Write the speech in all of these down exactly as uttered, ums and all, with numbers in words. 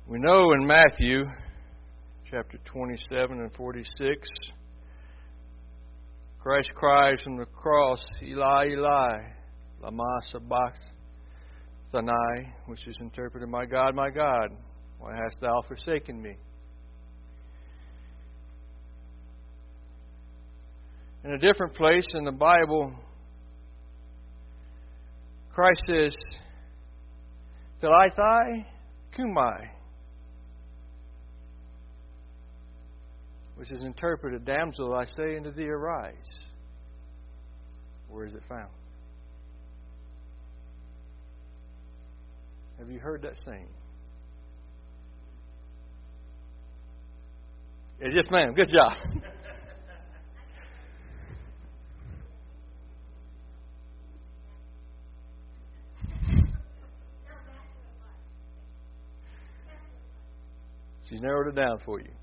We know in Matthew chapter twenty-seven and forty-six, Christ cries from the cross, Eli, Eli, lama sabachthani, which is interpreted, My God, my God, why hast thou forsaken me? In a different place in the Bible, Christ says, Talitha kumai, which is interpreted, Damsel, I say unto thee, arise. Where is it found? Have you heard that saying? Yeah, yes, ma'am. Good job. She narrowed it down for you.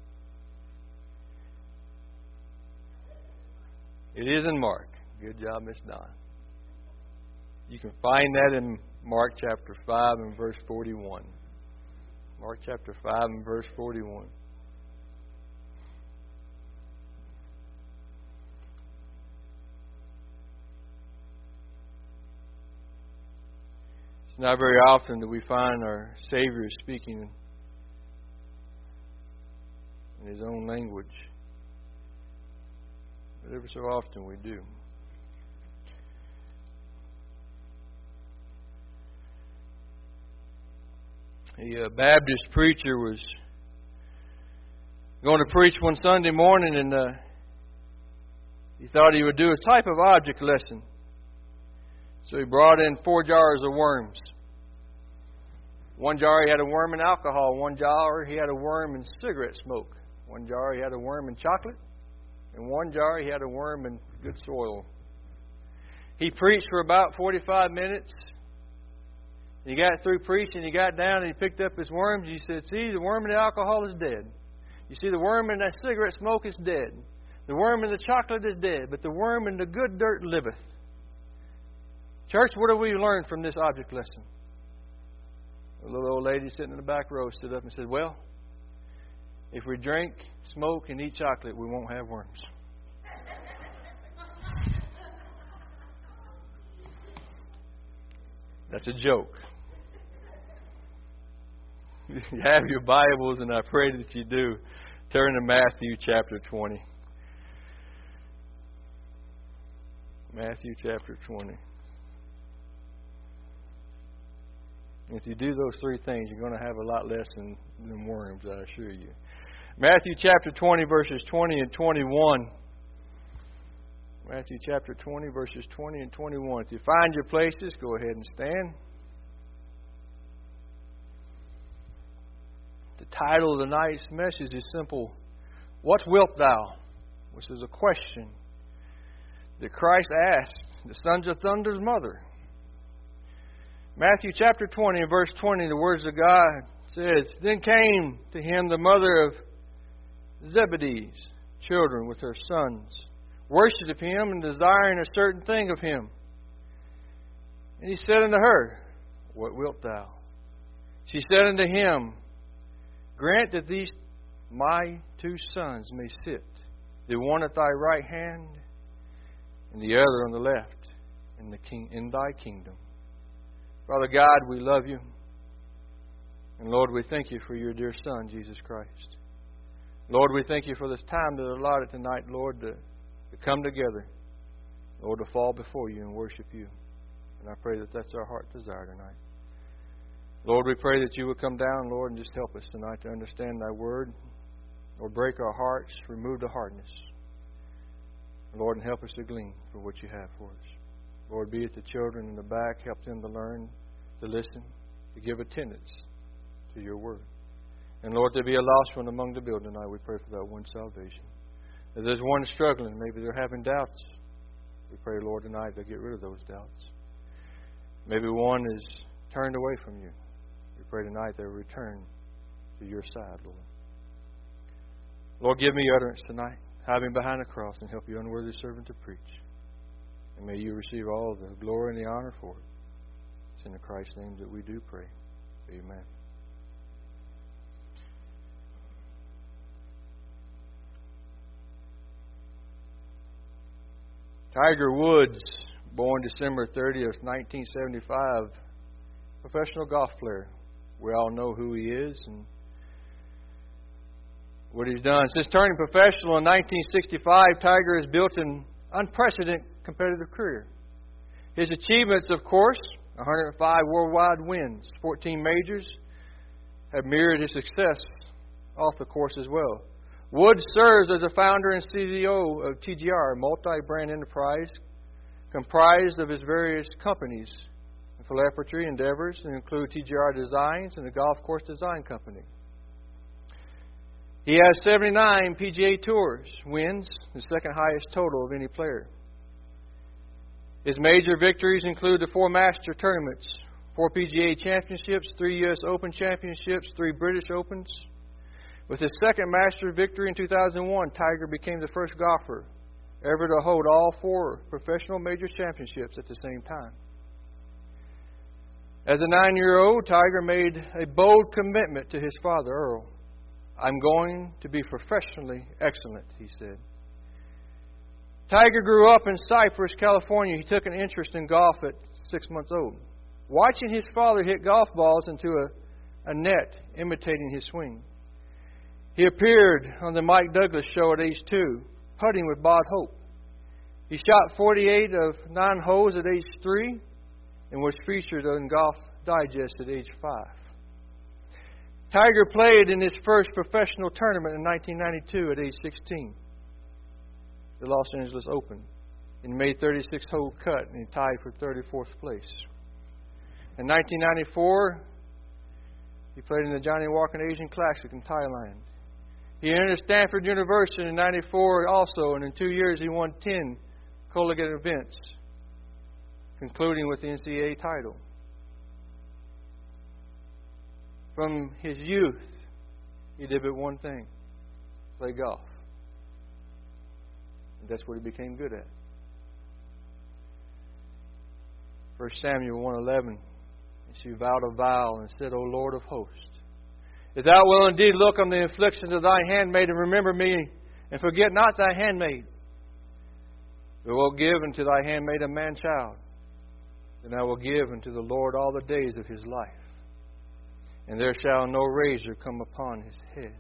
It is in Mark. Good job, Miss Don. You can find that in Mark chapter five and verse forty-one. Mark chapter five and verse forty-one. It's not very often that we find our Savior speaking in His own language. But ever so often we do. A Baptist preacher was going to preach one Sunday morning, and uh, he thought he would do a type of object lesson. So he brought in four jars of worms. One jar he had a worm in alcohol. One jar he had a worm in cigarette smoke. One jar he had a worm in chocolate. In one jar, he had a worm in good soil. He preached for about forty-five minutes. He got through preaching. He got down and he picked up his worms. He said, see, the worm in the alcohol is dead. You see, the worm in that cigarette smoke is dead. The worm in the chocolate is dead. But the worm in the good dirt liveth. Church, what have we learned from this object lesson? A little old lady sitting in the back row stood up and said, well, if we drink, smoke, and eat chocolate, we won't have worms. That's a joke. You have your Bibles, and I pray that you do. Turn to Matthew chapter twenty. Matthew chapter twenty. If you do those three things, you're going to have a lot less than, than worms, I assure you. Matthew chapter twenty, verses twenty and twenty-one. Matthew chapter twenty, verses twenty and twenty-one. If you find your places, go ahead and stand. The title of the night's message is simple. What wilt thou? Which is a question that Christ asked the sons of Thunder's mother. Matthew chapter twenty and verse twenty, the words of God says, Then came to him the mother of Zebedee's children with her sons, worshipped him and desiring a certain thing of him. And he said unto her, What wilt thou? She said unto him, Grant that these my two sons may sit, the one at thy right hand, and the other on the left, in the king in thy kingdom. Father God, we love you. And Lord, we thank you for your dear Son, Jesus Christ. Lord, we thank you for this time that is allotted tonight, Lord, to, to come together. Lord, to fall before you and worship you. And I pray that that's our heart desire tonight. Lord, we pray that you would come down, Lord, and just help us tonight to understand thy word. Lord, break our hearts, remove the hardness. Lord, and help us to glean for what you have for us. Lord, be it the children in the back, help them to learn, to listen, to give attendance to your word. And Lord, there be a lost one among the building tonight. We pray for that one salvation. If there's one struggling, maybe they're having doubts, we pray, Lord, tonight they'll get rid of those doubts. Maybe one is turned away from you. We pray tonight they'll return to your side, Lord. Lord, give me utterance tonight. Hide me behind the cross and help your unworthy servant to preach. And may you receive all the glory and the honor for it. It's in the Christ's name that we do pray. Amen. Tiger Woods, born December thirtieth, nineteen seventy-five, professional golf player. We all know who he is and what he's done. Since turning professional in nineteen sixty-five, Tiger has built an unprecedented competitive career. His achievements, of course, one hundred five worldwide wins, fourteen majors, have mirrored his success off the course as well. Woods serves as the founder and C E O of T G R, a multi-brand enterprise comprised of his various companies and philanthropy endeavors that include T G R Designs and the Golf Course Design Company. He has seventy-nine P G A Tours wins, the second highest total of any player. His major victories include the four Master tournaments, four P G A championships, three U S Open championships, three British Opens. With his second Master victory in two thousand one, Tiger became the first golfer ever to hold all four professional major championships at the same time. As a nine-year-old, Tiger made a bold commitment to his father, Earl. "I'm going to be professionally excellent," he said. Tiger grew up in Cypress, California. He took an interest in golf at six months old. Watching his father hit golf balls into a, a net, imitating his swing. He appeared on the Mike Douglas show at age two, putting with Bob Hope. He shot forty-eight of nine holes at age three and was featured on Golf Digest at age five. Tiger played in his first professional tournament in nineteen ninety-two at age sixteen, the Los Angeles Open. He made thirty-six hole cut and he tied for thirty-fourth place. In nineteen ninety-four, he played in the Johnny Walker Asian Classic in Thailand. He entered Stanford University in ninety-four also, and in two years he won ten collegiate events, concluding with the N C double A title. From his youth, he did but one thing: play golf. And that's what he became good at. First Samuel one eleven, and she vowed a vow and said, "O Lord of hosts, if thou wilt indeed look on the afflictions of thy handmaid and remember me, and forget not thy handmaid, but wilt give unto thy handmaid a man child, then I will give unto the Lord all the days of his life, and there shall no razor come upon his head."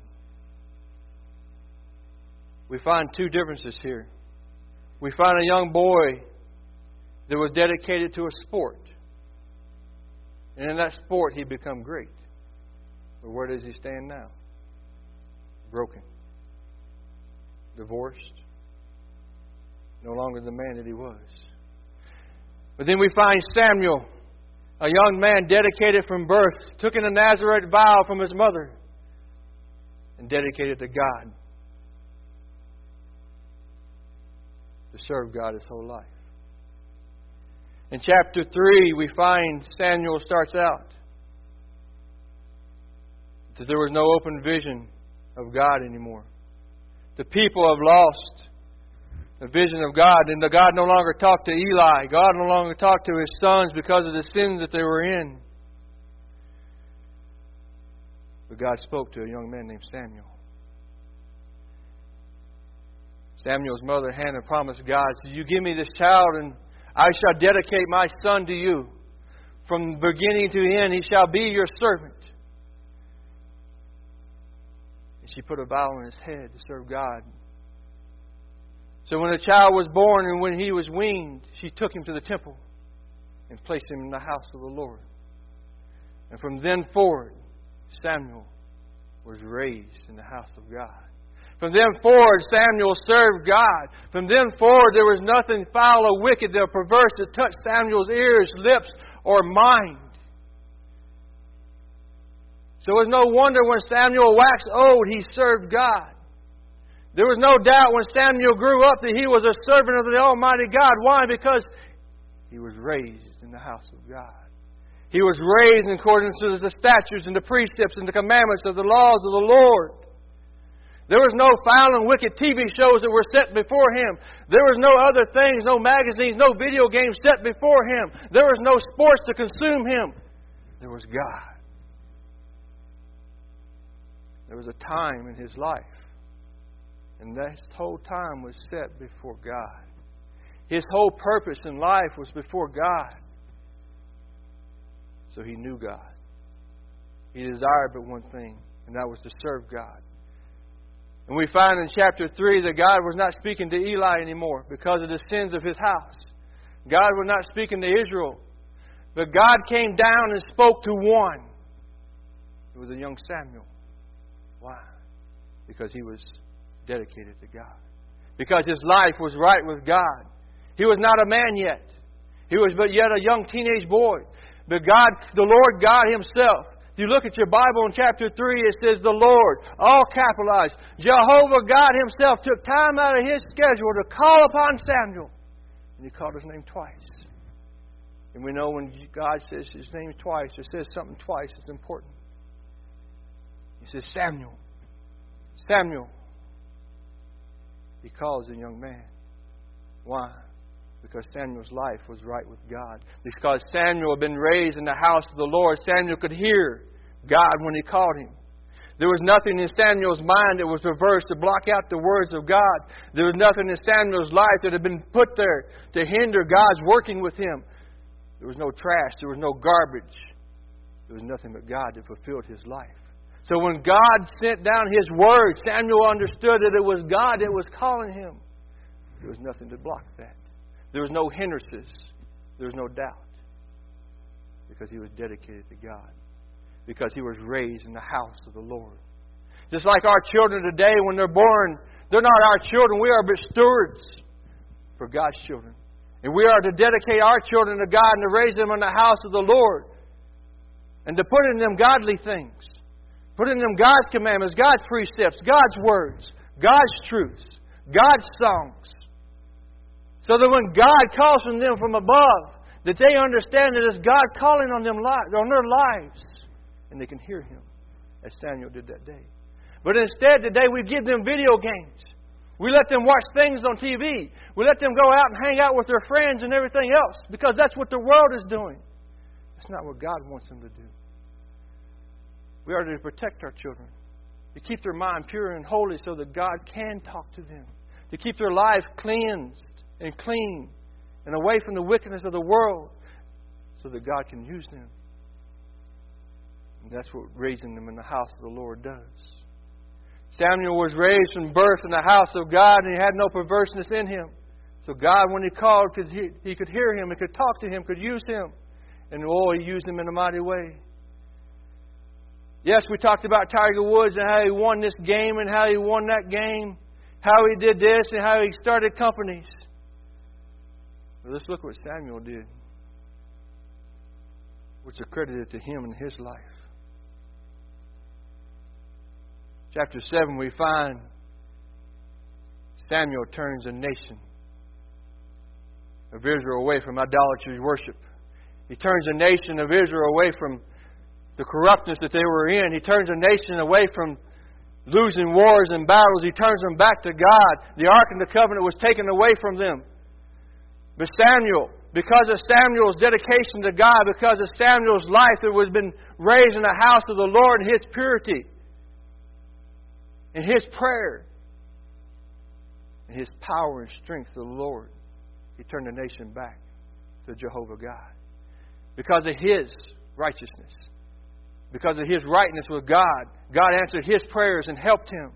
We find two differences here. We find a young boy that was dedicated to a sport, and in that sport he became great. But where does he stand now? Broken. Divorced. No longer the man that he was. But then we find Samuel, a young man dedicated from birth, took in a Nazarite vow from his mother and dedicated to God, to serve God his whole life. In chapter three, we find Samuel starts out that there was no open vision of God anymore. The people have lost the vision of God, and the God no longer talked to Eli. God no longer talked to his sons because of the sins that they were in. But God spoke to a young man named Samuel. Samuel's mother, Hannah, promised God, "So you give me this child, and I shall dedicate my son to you. From beginning to end, he shall be your servant." And she put a vow on his head to serve God. So when the child was born and when he was weaned, she took him to the temple and placed him in the house of the Lord. And from then forward, Samuel was raised in the house of God. From then forward, Samuel served God. From then forward, there was nothing foul or wicked or perverse that touched Samuel's ears, lips, or mind. So it was no wonder when Samuel waxed old, he served God. There was no doubt when Samuel grew up that he was a servant of the Almighty God. Why? Because he was raised in the house of God. He was raised in accordance to the statutes and the precepts and the commandments of the laws of the Lord. There was no foul and wicked T V shows that were set before him. There was no other things, no magazines, no video games set before him. There was no sports to consume him. There was God. There was a time in his life, and that whole time was set before God. His whole purpose in life was before God. So he knew God. He desired but one thing, and that was to serve God. And we find in chapter three that God was not speaking to Eli anymore because of the sins of his house. God was not speaking to Israel. But God came down and spoke to one. It was a young Samuel. Why? Because he was dedicated to God. Because his life was right with God. He was not a man yet. He was but yet a young teenage boy. But God, the Lord God Himself, if you look at your Bible in chapter three, it says the Lord, all capitalized. Jehovah God Himself took time out of His schedule to call upon Samuel. And He called his name twice. And we know when God says His name twice, or says something twice, it's important. He says, Samuel. Samuel. He calls a young man. Why? Because Samuel's life was right with God. Because Samuel had been raised in the house of the Lord, Samuel could hear God when He called him. There was nothing in Samuel's mind that was reversed to block out the words of God. There was nothing in Samuel's life that had been put there to hinder God's working with him. There was no trash. There was no garbage. There was nothing but God that fulfilled his life. So when God sent down His word, Samuel understood that it was God that was calling him. There was nothing to block that. There was no hindrances. There was no doubt. Because he was dedicated to God. Because he was raised in the house of the Lord. Just like our children today, when they're born, they're not our children. We are but stewards for God's children. And we are to dedicate our children to God and to raise them in the house of the Lord. And to put in them godly things. Put in them God's commandments, God's precepts, God's words, God's truths, God's songs. So that when God calls on them from above, that they understand that it's God calling on them on their lives. And they can hear Him, as Samuel did that day. But instead, today we give them video games. We let them watch things on T V. We let them go out and hang out with their friends and everything else. Because that's what the world is doing. That's not what God wants them to do. We are to protect our children. To keep their mind pure and holy so that God can talk to them. To keep their lives cleansed and clean and away from the wickedness of the world so that God can use them. And that's what raising them in the house of the Lord does. Samuel was raised from birth in the house of God, and he had no perverseness in him. So God, when He called, could he, he could hear him, He could talk to him, could use him. And oh, He used him in a mighty way. Yes, we talked about Tiger Woods and how he won this game and how he won that game, how he did this and how he started companies. But let's look what Samuel did, which accredited to him in his life. Chapter seven, we find Samuel turns a nation of Israel away from idolatry worship. He turns a nation of Israel away from the corruptness that they were in. He turns a nation away from losing wars and battles. He turns them back to God. The Ark of the Covenant was taken away from them. But Samuel, because of Samuel's dedication to God, because of Samuel's life that was been raised in the house of the Lord, and his purity, and his prayer, and his power and strength to the Lord, he turned the nation back to Jehovah God. Because of his righteousness, because of his rightness with God, God answered his prayers and helped him.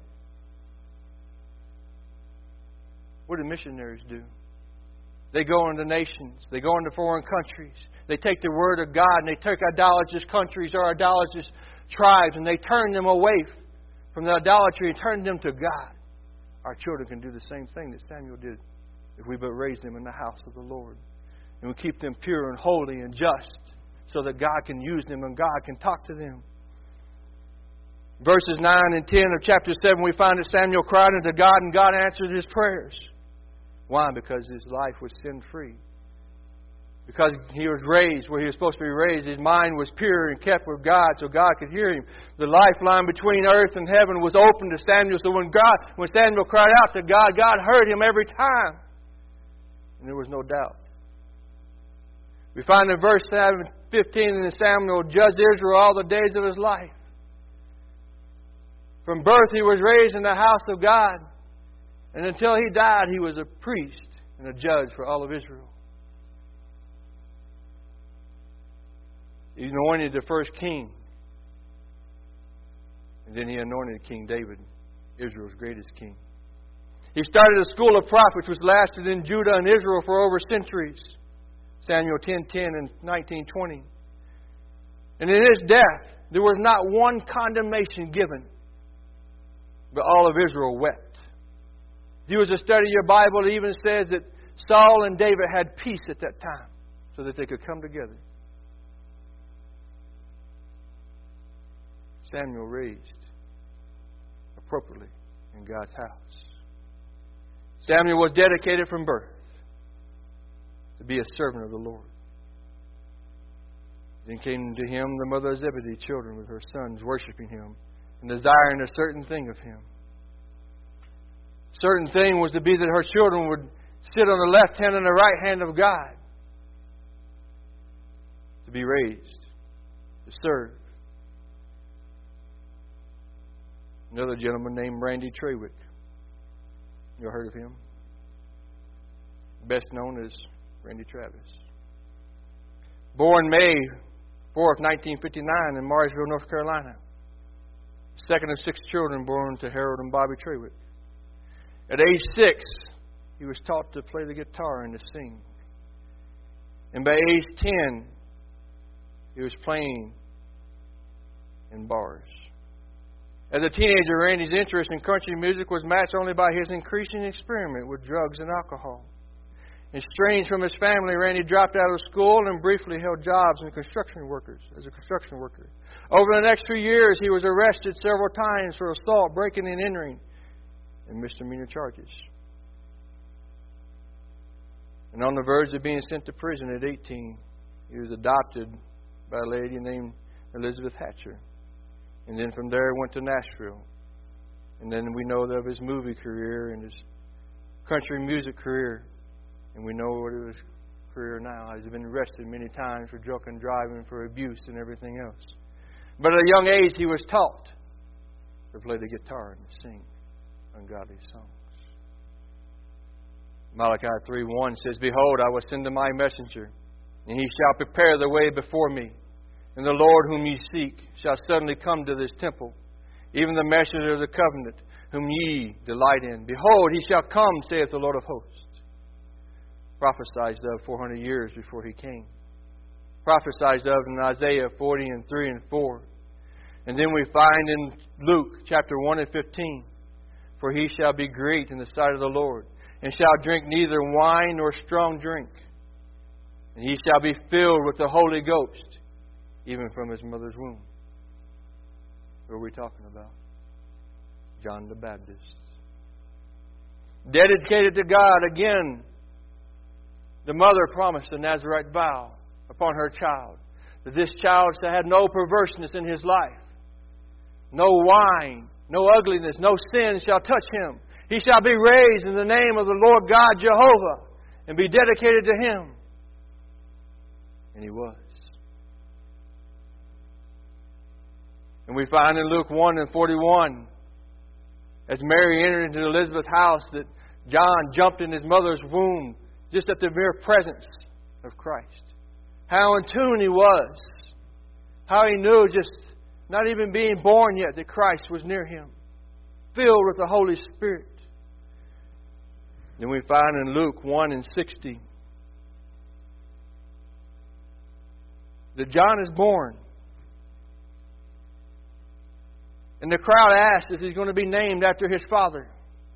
What do missionaries do? They go into nations. They go into foreign countries. They take the Word of God and they take idolatrous countries or idolatrous tribes and they turn them away from the idolatry and turn them to God. Our children can do the same thing that Samuel did if we but raise them in the house of the Lord. And we keep them pure and holy and just so that God can use them and God can talk to them. Verses nine and ten of chapter seven, we find that Samuel cried unto God and God answered his prayers. Why? Because his life was sin-free. Because he was raised where he was supposed to be raised. His mind was pure and kept with God so God could hear him. The lifeline between earth and heaven was open to Samuel. So when God, when Samuel cried out to God, God heard him every time. And there was no doubt. We find in verse fifteen that Samuel judged Israel all the days of his life. From birth he was raised in the house of God. And until he died, he was a priest and a judge for all of Israel. He anointed the first king. And then He anointed King David, Israel's greatest king. He started a school of prophets which lasted in Judah and Israel for over centuries. Samuel ten ten and nineteen twenty. And in His death, there was not one condemnation given, but all of Israel wept. If you was to study your Bible, it even says that Saul and David had peace at that time so that they could come together. Samuel raised appropriately in God's house. Samuel was dedicated from birth to be a servant of the Lord. Then came to him the mother of Zebedee, children with her sons, worshiping Him and desiring a certain thing of Him. Certain thing was to be that her children would sit on the left hand and the right hand of God, to be raised, to serve. Another gentleman named Randy Trawick. You ever heard of him? Best known as Randy Travis. Born May fourth, nineteen fifty-nine in Marysville, North Carolina. Second of six children born to Harold and Bobby Trawick. At age six, he was taught to play the guitar and to sing. And by age ten, he was playing in bars. As a teenager, Randy's interest in country music was matched only by his increasing experiment with drugs and alcohol. Estranged from his family, Randy dropped out of school and briefly held jobs in construction workers as a construction worker. Over the next few years, he was arrested several times for assault, breaking and entering, and misdemeanor charges. And on the verge of being sent to prison at eighteen, he was adopted by a lady named Elizabeth Hatcher. And then from there went to Nashville. And then we know of his movie career and his country music career. And we know what his career now. He's been arrested many times for drunken driving, for abuse and everything else. But at a young age he was taught to play the guitar and to sing ungodly songs. Malachi three one says, Behold, I will send to my messenger, and he shall prepare the way before me. And the Lord whom ye seek shall suddenly come to this temple, even the messenger of the covenant, whom ye delight in. Behold, he shall come, saith the Lord of hosts. Prophesied of four hundred years before he came. Prophesied of in Isaiah forty and three and four. And then we find in Luke chapter one and fifteen, For he shall be great in the sight of the Lord, and shall drink neither wine nor strong drink. And he shall be filled with the Holy Ghost, even from his mother's womb. Who are we talking about? John the Baptist. Dedicated to God, again, the mother promised a Nazirite vow upon her child, that this child shall have no perverseness in his life, no wine, no ugliness, no sin shall touch him. He shall be raised in the name of the Lord God Jehovah and be dedicated to Him. And he was. And we find in Luke one and forty-one, as Mary entered into Elizabeth's house, that John jumped in his mother's womb just at the mere presence of Christ. How in tune he was. How he knew, just not even being born yet, that Christ was near him. Filled with the Holy Spirit. Then we find in Luke one and sixty that John is born. And the crowd asked if he's going to be named after his father.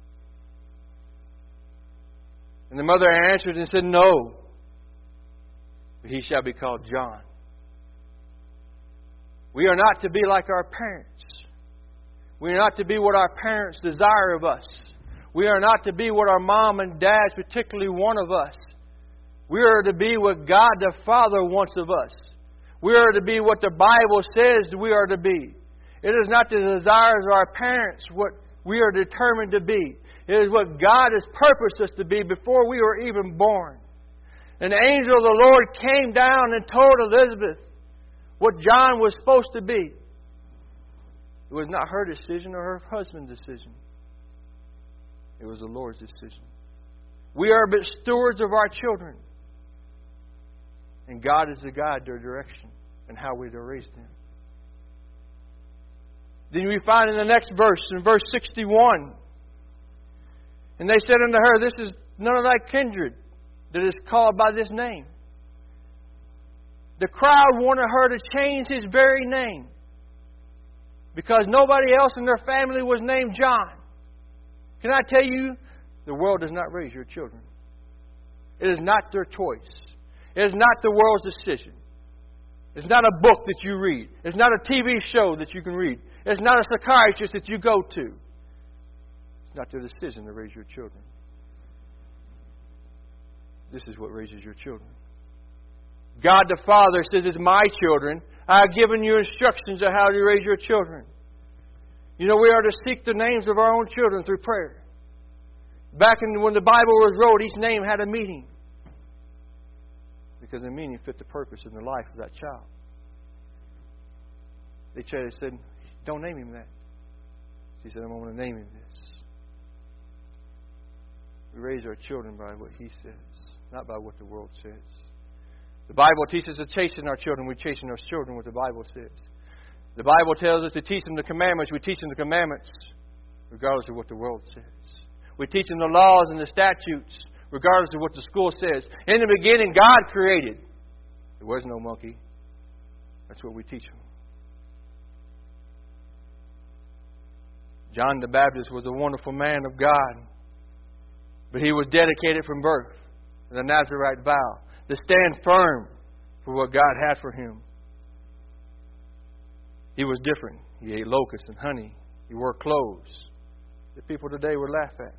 And the mother answered and said, No, but he shall be called John. We are not to be like our parents. We are not to be what our parents desire of us. We are not to be what our mom and dad, particularly one of us. We are to be what God the Father wants of us. We are to be what the Bible says we are to be. It is not the desires of our parents what we are determined to be. It is what God has purposed us to be before we were even born. An angel of the Lord came down and told Elizabeth what John was supposed to be. It was not her decision or her husband's decision. It was the Lord's decision. We are but stewards of our children. And God is the guide their direction and how we to raise them. Then we find in the next verse, in verse sixty-one, and they said unto her, This is none of thy kindred that is called by this name. The crowd wanted her to change his very name, because nobody else in their family was named John. Can I tell you, the world does not raise your children. It is not their choice. It is not the world's decision. It's not a book that you read. It's not a T V show that you can read. It's not a psychiatrist that you go to. It's not their decision to raise your children. This is what raises your children. God the Father says, It's my children. I have given you instructions on how to raise your children. You know, we are to seek the names of our own children through prayer. Back in, when the Bible was wrote, each name had a meaning. Because the meaning fit the purpose in the life of that child. They said, Don't name him that. She said, I'm going to name him this. We raise our children by what He says, not by what the world says. The Bible teaches us to chasten our children. We chasten our children what the Bible says. The Bible tells us to teach them the commandments. We teach them the commandments regardless of what the world says. We teach them the laws and the statutes regardless of what the school says. In the beginning, God created. There was no monkey. That's what we teach them. John the Baptist was a wonderful man of God, but he was dedicated from birth to the Nazirite vow to stand firm for what God had for him. He was different. He ate locusts and honey. He wore clothes that people today would laugh at.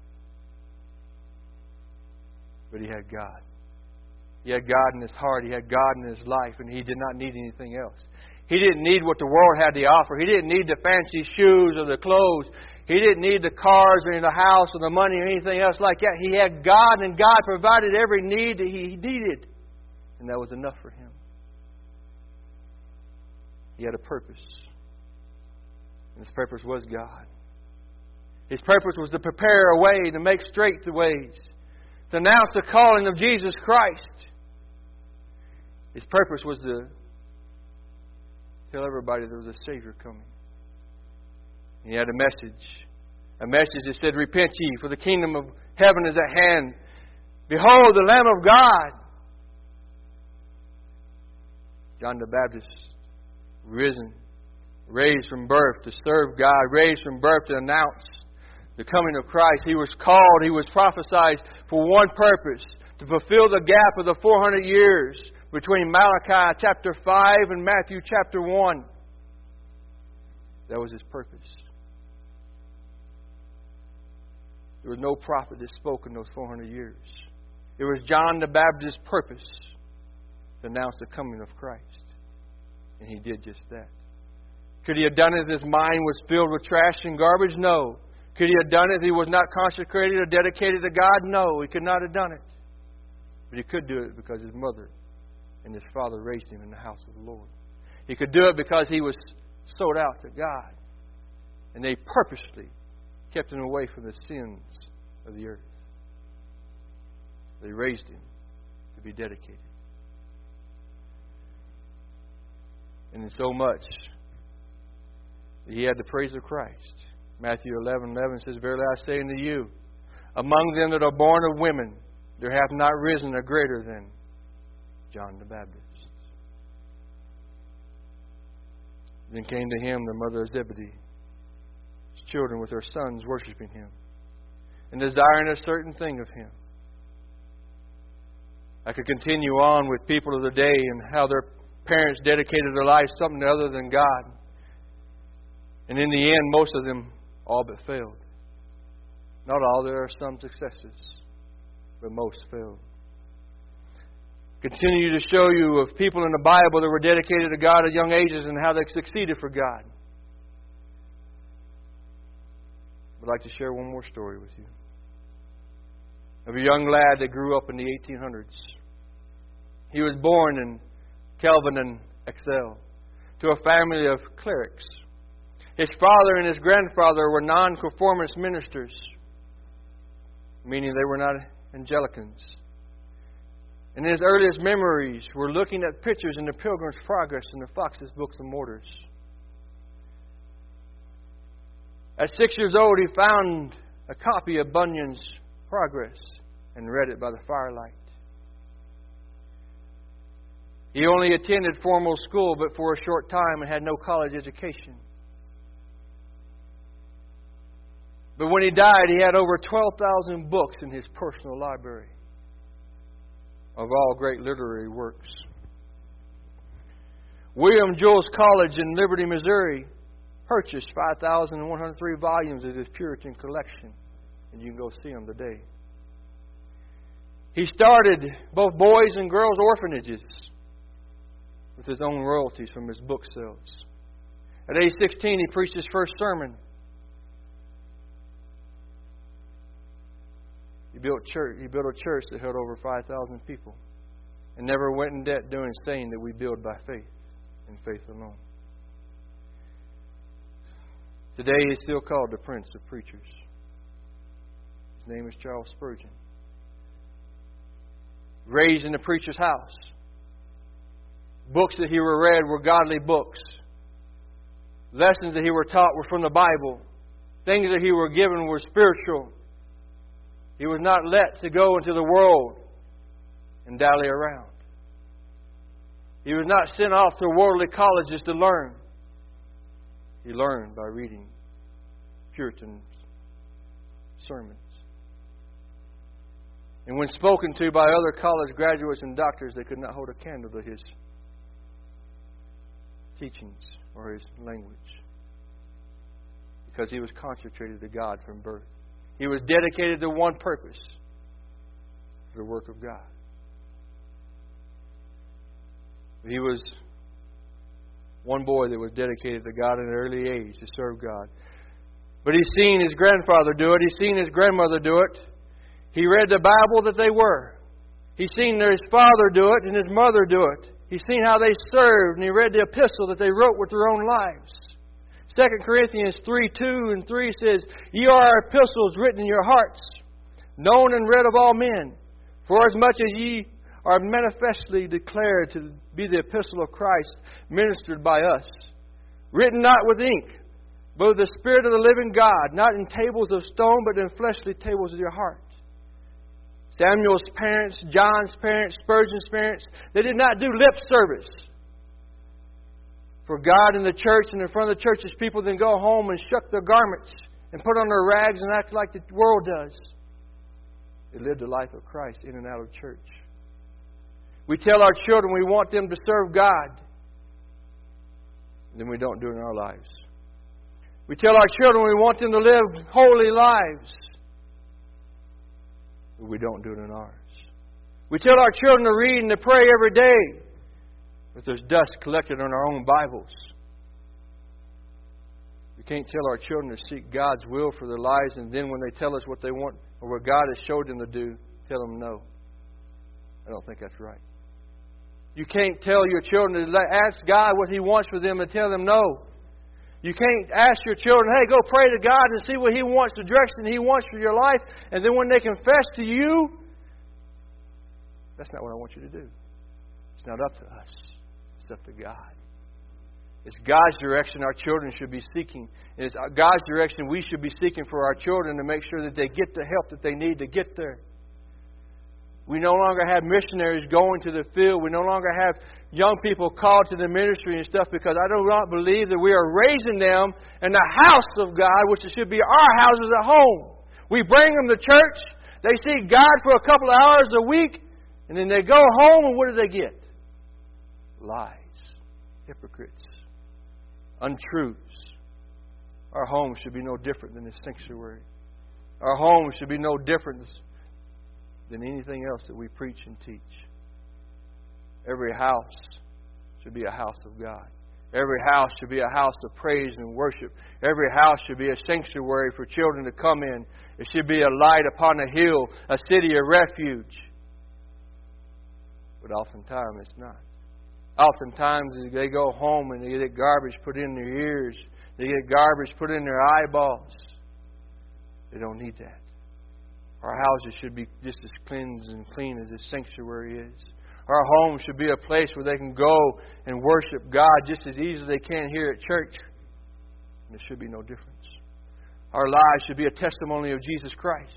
But he had God. He had God in his heart. He had God in his life, and he did not need anything else. He didn't need what the world had to offer. He didn't need the fancy shoes or the clothes. He didn't need the cars or the house or the money or anything else like that. He had God, and God provided every need that he needed. And that was enough for him. He had a purpose. And his purpose was God. His purpose was to prepare a way, to make straight the ways, to announce the calling of Jesus Christ. His purpose was to tell everybody there was a Savior coming. He had a message. A message that said, Repent ye, for the kingdom of heaven is at hand. Behold, the Lamb of God. John the Baptist, risen, raised from birth to serve God, raised from birth to announce the coming of Christ. He was called, he was prophesied for one purpose, to fulfill the gap of the four hundred years between Malachi chapter five and Matthew chapter one. That was his purpose. There was no prophet that spoke in those four hundred years. It was John the Baptist's purpose to announce the coming of Christ. And he did just that. Could he have done it if his mind was filled with trash and garbage? No. Could he have done it if he was not consecrated or dedicated to God? No, he could not have done it. But he could do it because his mother and his father raised him in the house of the Lord. He could do it because he was sold out to God. And they purposely kept him away from the sins of the earth. They raised him to be dedicated. And in so much, he had the praise of Christ. Matthew eleven eleven says, Verily I say unto you, among them that are born of women, there hath not risen a greater than John the Baptist. Then came to him the mother of Zebedee, his children with their sons worshiping him, and desiring a certain thing of him. I could continue on with people of the day and how their parents dedicated their lives to something other than God. And in the end, most of them all but failed. Not all, there are some successes, but most failed. Continue to show you of people in the Bible that were dedicated to God at young ages and how they succeeded for God. I'd like to share one more story with you. Of a young lad that grew up in the eighteen hundreds. He was born in Kelvin and Excel to a family of clerics. His father and his grandfather were non-conformist ministers, meaning they were not Angelicans. And in his earliest memories were looking at pictures in the Pilgrim's Progress and the Fox's Books and Mortars. At six years old, he found a copy of Bunyan's Progress and read it by the firelight. He only attended formal school, but for a short time and had no college education. But when he died, he had over twelve thousand books in his personal library of all great literary works. William Jules College in Liberty, Missouri, purchased five thousand one hundred three volumes of his Puritan collection, and you can go see them today. He started both boys and girls' orphanages with his own royalties from his book sales. At age sixteen, he preached his first sermon. He built church. He built a church that held over five thousand people, and never went in debt doing saying that we build by faith and faith alone. Today, he is still called the Prince of Preachers. His name is Charles Spurgeon. Raised in the preacher's house. Books that he were read were godly books. Lessons that he were taught were from the Bible. Things that he were given were spiritual. He was not let to go into the world and dally around. He was not sent off to worldly colleges to learn. He learned by reading Puritan sermons. And when spoken to by other college graduates and doctors, they could not hold a candle to his teachings or his language, because he was consecrated to God from birth. He was dedicated to one purpose, the work of God. He was one boy that was dedicated to God at an early age to serve God. But he's seen his grandfather do it. He's seen his grandmother do it. He read the Bible that they were. He's seen his father do it and his mother do it. He's seen how they served, and he read the epistle that they wrote with their own lives. Second Corinthians three, two and three says, "Ye are our epistles written in your hearts, known and read of all men. For as much as ye are manifestly declared to be the epistle of Christ, ministered by us, written not with ink, but with the Spirit of the living God, not in tables of stone, but in fleshly tables of your heart." Samuel's parents, John's parents, Spurgeon's parents, they did not do lip service for God in the church and in front of the church's people, then go home and shuck their garments and put on their rags and act like the world does. They lived the life of Christ in and out of church. We tell our children we want them to serve God, then we don't do it in our lives. We tell our children we want them to live holy lives, but we don't do it in ours. We tell our children to read and to pray every day, but there's dust collected on our own Bibles. We can't tell our children to seek God's will for their lives, and then when they tell us what they want or what God has showed them to do, tell them no. I don't think that's right. You can't tell your children to ask God what He wants for them and tell them no. You can't ask your children, hey, go pray to God and see what He wants, the direction He wants for your life. And then when they confess to you, that's not what I want you to do. It's not up to us. It's up to God. It's God's direction our children should be seeking. And it's God's direction we should be seeking for our children to make sure that they get the help that they need to get there. We no longer have missionaries going to the field. We no longer have young people called to the ministry and stuff, because I do not believe that we are raising them in the house of God, which should be our houses at home. We bring them to church. They see God for a couple of hours a week, and then they go home, and what do they get? Lies, hypocrites, untruths. Our home should be no different than this sanctuary. Our home should be no different than anything else that we preach and teach. Every house should be a house of God. Every house should be a house of praise and worship. Every house should be a sanctuary for children to come in. It should be a light upon a hill, a city of refuge. But oftentimes it's not. Oftentimes they go home and they get garbage put in their ears. They get garbage put in their eyeballs. They don't need that. Our houses should be just as cleansed and clean as this sanctuary is. Our home should be a place where they can go and worship God just as easily as they can here at church. And there should be no difference. Our lives should be a testimony of Jesus Christ.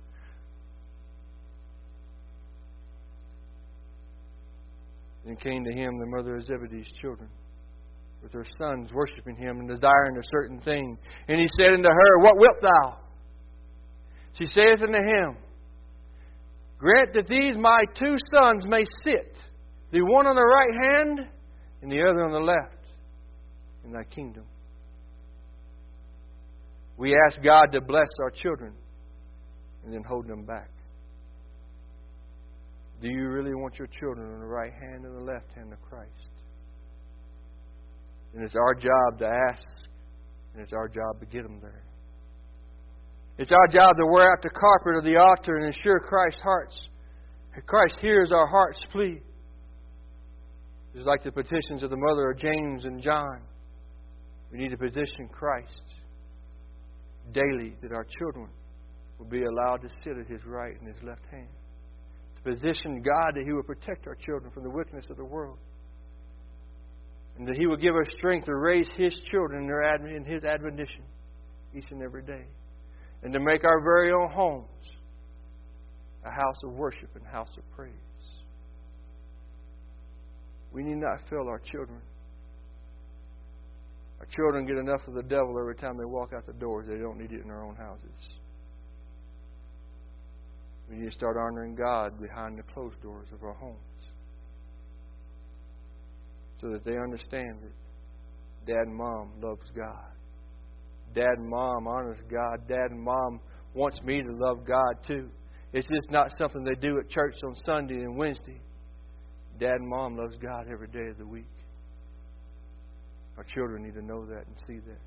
Then came to him the mother of Zebedee's children, with her sons worshiping him and desiring a certain thing. And he said unto her, What wilt thou? She saith unto him, Grant that these my two sons may sit, the one on the right hand and the other on the left, in thy kingdom. We ask God to bless our children and then hold them back. Do you really want your children on the right hand or the left hand of Christ? And it's our job to ask, and it's our job to get them there. It's our job to wear out the carpet of the altar and ensure Christ's hearts. Christ hears our heart's plea. Just like the petitions of the mother of James and John. We need to petition Christ daily that our children will be allowed to sit at His right and His left hand. To position God that He will protect our children from the wickedness of the world. And that He will give us strength to raise His children in, their ad- in His admonition each and every day. And to make our very own homes a house of worship and house of praise. We need not fail our children. Our children get enough of the devil every time they walk out the doors. They don't need it in their own houses. We need to start honoring God behind the closed doors of our homes. So that they understand that Dad and Mom loves God. Dad and Mom honors God. Dad and Mom wants me to love God too. It's just not something they do at church on Sunday and Wednesday. Dad and Mom loves God every day of the week. Our children need to know that and see that.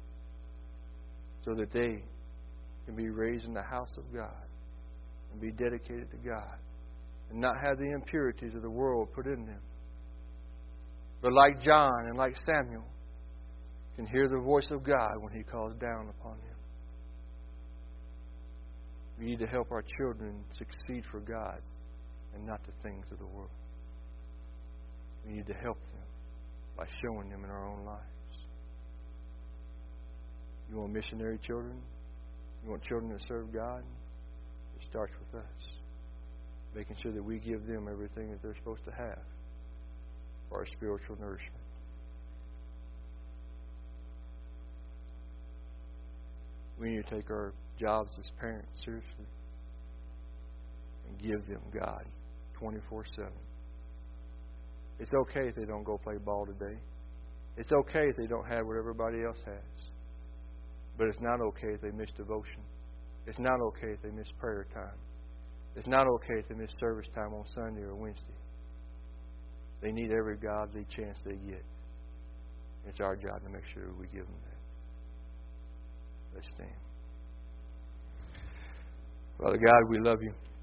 So that they can be raised in the house of God and be dedicated to God and not have the impurities of the world put in them. But like John and like Samuel, can hear the voice of God when He calls down upon him. We need to help our children succeed for God and not the things of the world. We need to help them by showing them in our own lives. You want missionary children? You want children to serve God? It starts with us. Making sure that we give them everything that they're supposed to have for our spiritual nourishment. We need to take our jobs as parents seriously and give them God twenty-four seven. It's okay if they don't go play ball today. It's okay if they don't have what everybody else has. But it's not okay if they miss devotion. It's not okay if they miss prayer time. It's not okay if they miss service time on Sunday or Wednesday. They need every godly chance they get. It's our job to make sure we give them that. Let's stand. Father God, we love You.